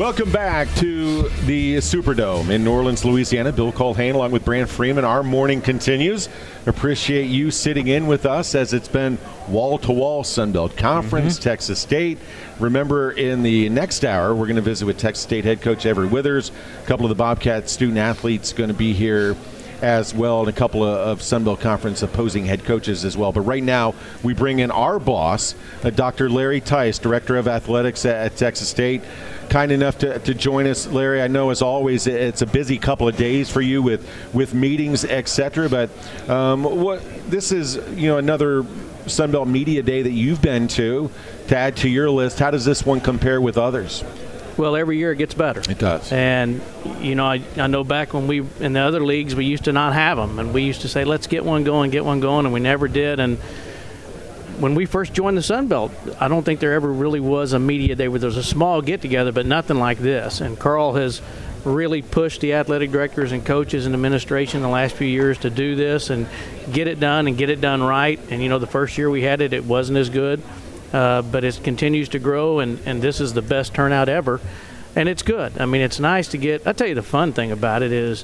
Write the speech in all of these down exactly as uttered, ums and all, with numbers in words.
Welcome back to the Superdome in New Orleans, Louisiana. Bill Culhane along with Brant Freeman. Our morning continues. Appreciate you sitting in with us as it's been wall-to-wall Sunbelt Conference, mm-hmm. Texas State. Remember, in the next hour, we're going to visit with Texas State head coach Everett Withers. A couple of the Bobcat student-athletes going to be here as well, and a couple of, of Sunbelt Conference opposing head coaches as well. But right now, we bring in our boss, uh, Doctor Larry Tice, Director of Athletics at, at Texas State. Kind enough to, to join us, Larry. I know, as always, it's a busy couple of days for you with, with meetings, et cetera. But um, what this is, you know, another Sunbelt Media Day that you've been to, to add to your list. How does this one compare with others? Well, every year it gets better. It does. And, you know, I, I know back when we, in the other leagues, we used to not have them. And we used to say, let's get one going, get one going, and we never did. And when we first joined the Sun Belt, I don't think there ever really was a media day where there was a small get-together, but nothing like this. And Carl has really pushed the athletic directors and coaches and administration the last few years to do this and get it done and get it done right. And, you know, the first year we had it, it wasn't as good. Uh, but it continues to grow, and, and this is the best turnout ever. And it's good. I mean, it's nice to get – I'll tell you the fun thing about it is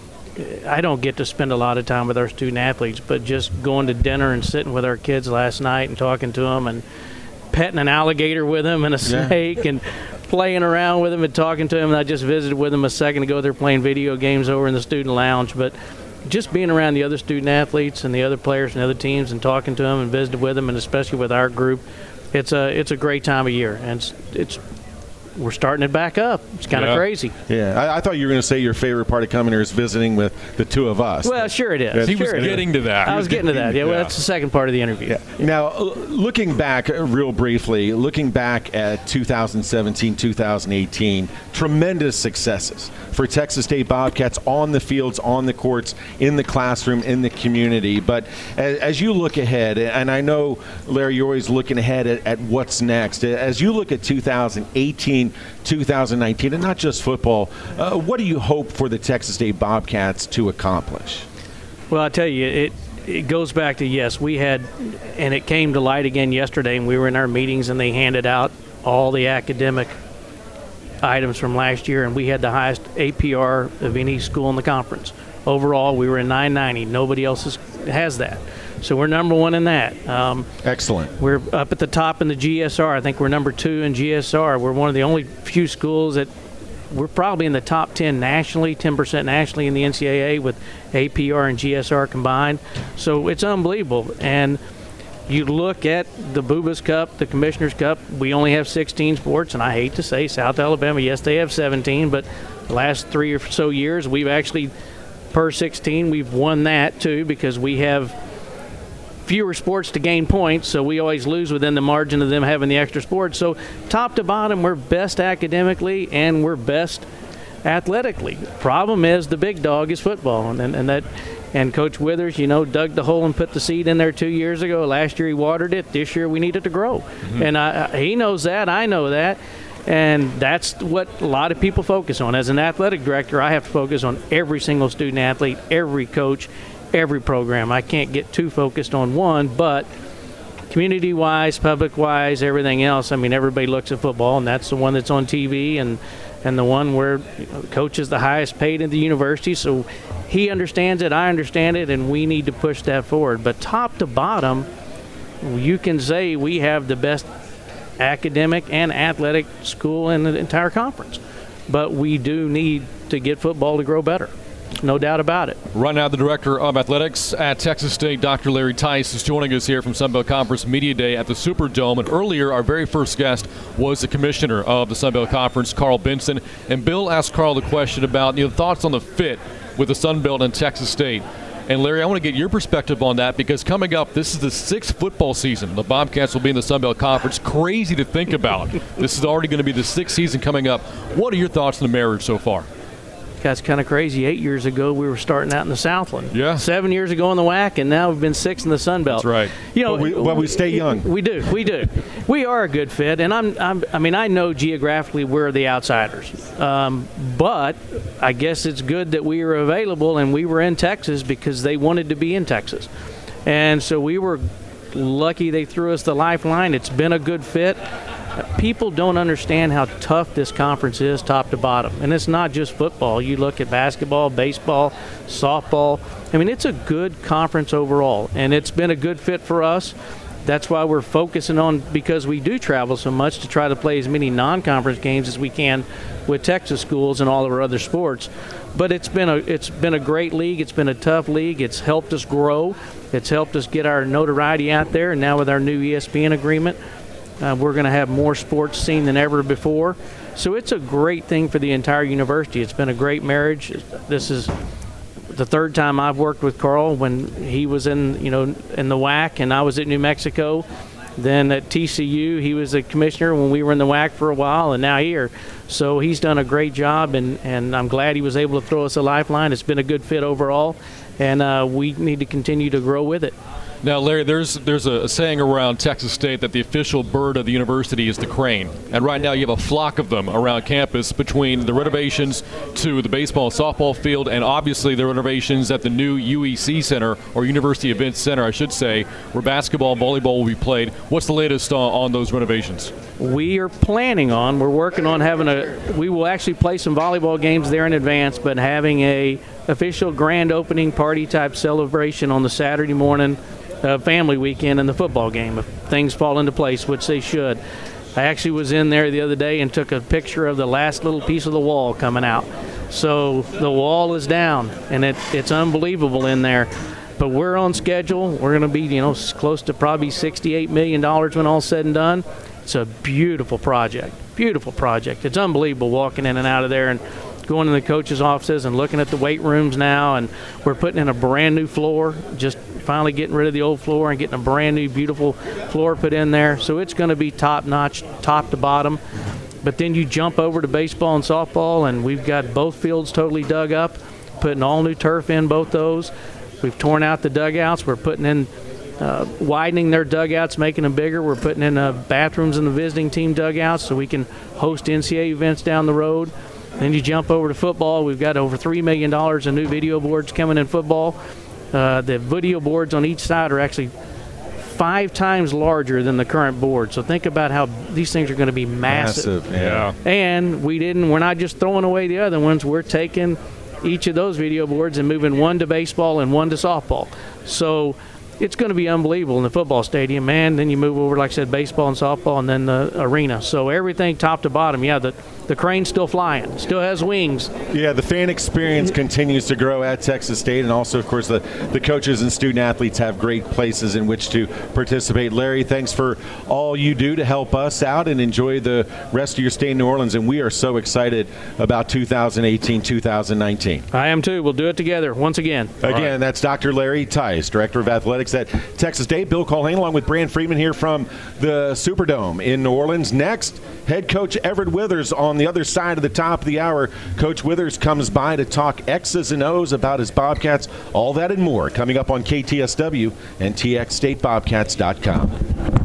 I don't get to spend a lot of time with our student-athletes, but just going to dinner and sitting with our kids last night and talking to them and petting an alligator with them and a snake yeah. and playing around with them and talking to them. And I just visited with them a second ago. They're playing video games over in the student lounge. But just being around the other student-athletes and the other players and other teams and talking to them and visiting with them, and especially with our group – It's a it's a great time of year, and it's, it's we're starting it back up. It's kind of yeah. crazy. Yeah, I, I thought you were going to say your favorite part of coming here is visiting with the two of us. Well, sure it is. Yeah, he sure was getting to that. I was getting to that. Yeah, well, that's the second part of the interview. Yeah. Now, looking back real briefly, looking back at two thousand seventeen, two thousand eighteen, tremendous successes for Texas State Bobcats on the fields, on the courts, in the classroom, in the community. But as, as you look ahead, and I know, Larry, you're always looking ahead at, at what's next. As you look at two thousand eighteen, two thousand nineteen, and not just football, uh, what do you hope for the Texas State Bobcats to accomplish? Well, I tell you, it it goes back to, yes, we had, and it came to light again yesterday, and we were in our meetings, and they handed out all the academic items from last year, and we had the highest A P R of any school in the conference. Overall, we were in nine ninety. Nobody else is, has that. So we're number one in that. Um, Excellent. We're up at the top in the G S R. I think we're number two in G S R. We're one of the only few schools that we're probably in the top ten nationally, ten percent nationally in the N C double A with A P R and G S R combined. So it's unbelievable. And you look at the Bubas Cup, the Commissioner's Cup, we only have sixteen sports, and I hate to say South Alabama, yes, they have seventeen, but the last three or so years we've actually, per sixteen, we've won that too because we have fewer sports to gain points, so we always lose within the margin of them having the extra sports. So top to bottom, we're best academically and we're best athletically. Problem is the big dog is football, and, and that – and Coach Withers, you know, dug the hole and put the seed in there two years ago. Last year he watered it. This year we need it to grow. Mm-hmm. And I, I, he knows that. I know that. And that's what a lot of people focus on. As an athletic director, I have to focus on every single student athlete, every coach, every program. I can't get too focused on one, but community-wise, public-wise, everything else, I mean, everybody looks at football, and that's the one that's on T V and and the one where you know, the coach is the highest paid in the university. So he understands it, I understand it, and we need to push that forward. But top to bottom, you can say we have the best academic and athletic school in the entire conference. But we do need to get football to grow better. No doubt about it. Right now, the Director of Athletics at Texas State, Doctor Larry Tice, is joining us here from Sunbelt Conference Media Day at the Superdome. And earlier, our very first guest was the Commissioner of the Sunbelt Conference, Carl Benson. And Bill asked Carl the question about you know thoughts on the fit with the Sunbelt and Texas State. And Larry, I want to get your perspective on that because coming up, this is the sixth football season. The Bobcats will be in the Sunbelt Conference. Crazy to think about. This is already going to be the sixth season coming up. What are your thoughts on the marriage so far? That's kind of crazy. Eight years ago, we were starting out in the Southland. Yeah. Seven years ago in the W A C, and now we've been six in the Sun Belt. That's right. You know, but we, well, we stay young. We do. We do. We are a good fit, and I'm. I'm I mean, I know geographically we're the outsiders, um, but I guess it's good that we were available and we were in Texas because they wanted to be in Texas, and so we were lucky they threw us the lifeline. It's been a good fit. people don't understand how tough this conference is top to bottom. And it's not just football. You look at basketball, baseball, softball. I mean, it's a good conference overall, and it's been a good fit for us. That's why we're focusing on, because we do travel so much, to try to play as many non-conference games as we can with Texas schools and all of our other sports. But it's been a it's been a great league. It's been a tough league. It's helped us grow. It's helped us get our notoriety out there. And now with our new E S P N agreement, uh, we're going to have more sports seen than ever before. So it's a great thing for the entire university. It's been a great marriage. This is the third time I've worked with Carl. When he was in, you know, in the W A C and I was at New Mexico. Then at T C U, he was a commissioner when we were in the W A C for a while, and now here. So he's done a great job, and, and I'm glad he was able to throw us a lifeline. It's been a good fit overall, and uh, we need to continue to grow with it. Now, Larry, there's there's a saying around Texas State that the official bird of the university is the crane. And right now you have a flock of them around campus, between the renovations to the baseball and softball field, and obviously the renovations at the new U E C Center, or University Events Center, I should say, where basketball and volleyball will be played. What's the latest on, on those renovations? We are planning on, we're working on having a, we will actually play some volleyball games there in advance, but having a official grand opening party type celebration on the Saturday morning Uh, family weekend and the football game, if things fall into place, which they should. I actually was in there the other day and took a picture of the last little piece of the wall coming out. So the wall is down, and it, it's unbelievable in there. But we're on schedule. We're going to be, you know, close to probably sixty-eight million dollars when all's said and done. It's a beautiful project, beautiful project. It's unbelievable walking in and out of there and going to the coaches' offices and looking at the weight rooms now. And we're putting in a brand new floor, just finally getting rid of the old floor and getting a brand new beautiful floor put in there. So it's going to be top notch, top to bottom. But then you jump over to baseball and softball, and we've got both fields totally dug up, putting all new turf in both those. We've torn out the dugouts. We're putting in, uh, widening their dugouts, making them bigger. We're putting in uh, bathrooms in the visiting team dugouts so we can host N C A A events down the road. Then you jump over to football. We've got over three million dollars in new video boards coming in football. Uh, the video boards on each side are actually five times larger than the current board. So think about how these things are going to be massive. Massive, yeah. And we didn't. We're not just throwing away the other ones. We're taking each of those video boards and moving one to baseball and one to softball. So it's going to be unbelievable in the football stadium, man. Then you move over, like I said, baseball and softball, and then the arena. So everything top to bottom. Yeah, the the crane's still flying, still has wings. Yeah, the fan experience continues to grow at Texas State, and also, of course, the, the coaches and student athletes have great places in which to participate. Larry, thanks for all you do to help us out, and enjoy the rest of your stay in New Orleans. And we are so excited about two thousand eighteen, two thousand nineteen. I am too. We'll do it together once again. Again, right. That's Doctor Larry Tice, Director of Athletics at Texas State. Bill Culhane along with Brand Freeman here from the Superdome in New Orleans. Next, head coach Everett Withers on the other side of the top of the hour. Coach Withers comes by to talk X's and O's about his Bobcats. All that and more coming up on K T S W and T X State Bobcats dot com.